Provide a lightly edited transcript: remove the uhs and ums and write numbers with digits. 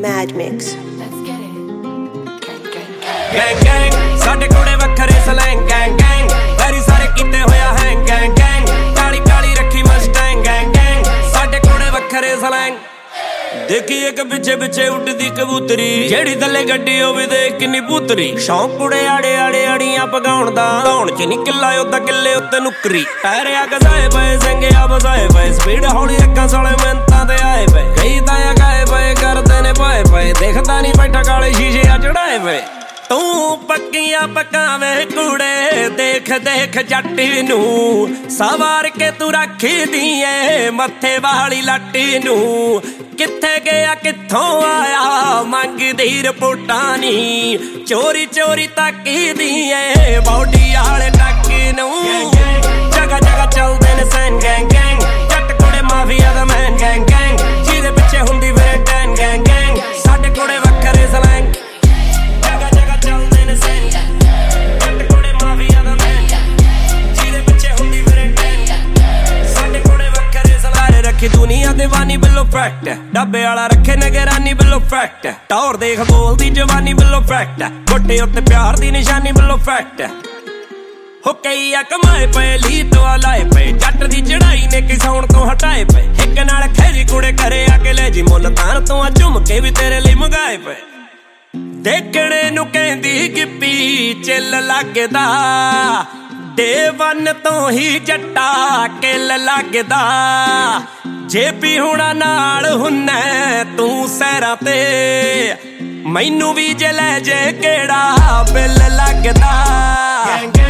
Mad Mix. Gang gang, ਸਾਡੇ ਕੋਲੇ ਵੱਖਰੇ ਸਲੈਂਗ gang gang, ਵੈਰੀ ਸਾਰੇ ਕੀਤੇ ਹੋਇਆ ਹੈਂਗ gang gang, ਕਾਲੀ ਕਾਲੀ ਰੱਖੀ ਮਸਟੈਂਗ gang gang, ਸਾਡੇ ਕੋਲੇ ਵੱਖਰੇ ਸਲੈਂਗ। ਦੇਖੀ ਇੱਕ ਪਿੱਛੇ ਪਿੱਛੇ ਉੱਡਦੀ ਕਬੂਤਰੀ, ਜਿਹੜੀ ਥੱਲੇ ਗੱਡੀ ਹੋਵੇ ਦੇਖ ਕਿੰਨੀ ਪੁੱਤਰੀ। ਸ਼ੌਂਕ ਕੁੜੇ ਆੜੇ ਆੜੇ ਅੜੀਆਂ ਪਗਾਉਣ ਦਾ, ਧੌਣ ਚ ਨੀ ਕਿੱਲਾ ਉੱਦਾਂ ਕਿੱਲੇ ਉੱਤੇ ਨੁਕਰੀ। ਪੈਰਿਆ ਗਜ਼ਾਏ ਪਏ ਸਿੰਘਿਆ ਵਸਾਏ ਪਏ, ਸਪੀਡ ਹੌਲੀ ਅੱਖਾਂ ਸਾਲੇ ਮਿੰਤਾਂ ਤੇ ਆਏ ਪਏ। ਕਈ ਤਾਂ ਗਾਏ ਪਏ ਕਰਦੇ ਨੇ ਪਾਏ ਪਏ, ਦੇਖਦਾ ਨੀ ਬੈਠਾ ਕਾਲੇ ਸ਼ੀਸ਼ੇ ਆ ਚੜਾਏ ਪਏ। ਤੂੰ ਪੱਕੀਆਂ ਪਕਾਵੇਂ ਕੁੜੇ, ਦੇਖ ਦੇਖ ਜੱਟ ਨੂੰ ਸਵਾਰ ਕੇ ਤੂੰ ਰੱਖਦੀ ਏ ਮੱਥੇ ਵਾਲੀ ਲੱਟ ਨੂੰ। ਕਿੱਥੇ ਗਿਆ ਕਿੱਥੋਂ ਆਇਆ ਮੰਗਦੀ ਰਿਪੋਰਟਾਂ ਨੀ, ਚੋਰੀ ਚੋਰੀ ਤੱਕਦੀ ਏ ਬੌਡੀ ਵਾਲੇ ਟੱਕ ਨੂੰ। ਜਗਾ ਜਗਾ ਚੱਲਦੇ ਨੇ ਸੈਨ ਗੈਂਗ ਗੈਂਗ, ਜੱਟ ਕੋਲੇ ਮਾਫੀਆ ਦਾ ਮੈਨ ਗੈਂਗ ਗੈਂਗ, ਜਿਹਦੇ ਪਿੱਛੇ ਹੁੰਦੀ ਵੀਰੇ ਟੈਨ ਗੈਂਗ ਗੈਂਗ, ਸਾਡੇ ਕੋਲੇ ਵੱਖਰੇ ਸਲੈਂਗ। ਦੁਨੀਆ ਦੀਵਾਨੀ ਬਿੱਲੋ ਫੈਕਟ, ਡੱਬੇ ਵਾਲਾ ਰੱਖੇ ਨਗਰਾਨੀ ਬਿੱਲੋ ਫੈਕਟ। ਟੌਰ ਦੇਖ ਬੋਲਦੀ ਜਵਾਨੀ ਬਿੱਲੋ ਫੈਕਟ, ਗੋਟੇ ਉੱਤੇ ਪਿਆਰ ਦੀ ਨਿਸ਼ਾਨੀ ਬਿੱਲੋ ਫੈਕਟ। ਹੋ ਕਈ ਆ ਕਮਾਏ ਪਏ ਲੀ ਤੋਂ ਲਾਏ ਪਏ, ਜੱਟ ਦੀ ਚੜਾਈ ਨੇ ਕਿਸਾਉਣ ਤੋਂ ਹਟਾਏ ਪਏ। ਇੱਕ ਨਾਲ ਖੈਰੀ ਕੁੜੇ ਘਰੇ ਆ ਕੇ ਲੈ ਜੀ ਮੁੱਲ ਤਾਰ ਤੋਂ ਆ ਝੁੰਮ ਕੇ ਵੀ ਤੇਰੇ ਲਈ ਮੰਗਾਏ ਪਏ। ਦੇਖਣੇ ਨੂੰ ਕਹਿੰਦੀ ਗਿੱਪੀ ਚਿੱਲ ਲੱਗਦਾ, ਡੇ ਵਨ ਤੋਂ ਹੀ ਜੱਟਾ ਕਿੱਲ ਲੱਗਦਾ। ਜੇਪੀ ਹੁਣਾ ਨਾਲ ਹੁੰਨਾ ਤੂੰ ਸੈਰਾਂ ਤੇ, ਮੈਨੂੰ ਵੀ ਜੇ ਲੈ ਜੇ ਕਿਹੜਾ ਬਿੱਲ ਲੱਗਦਾ।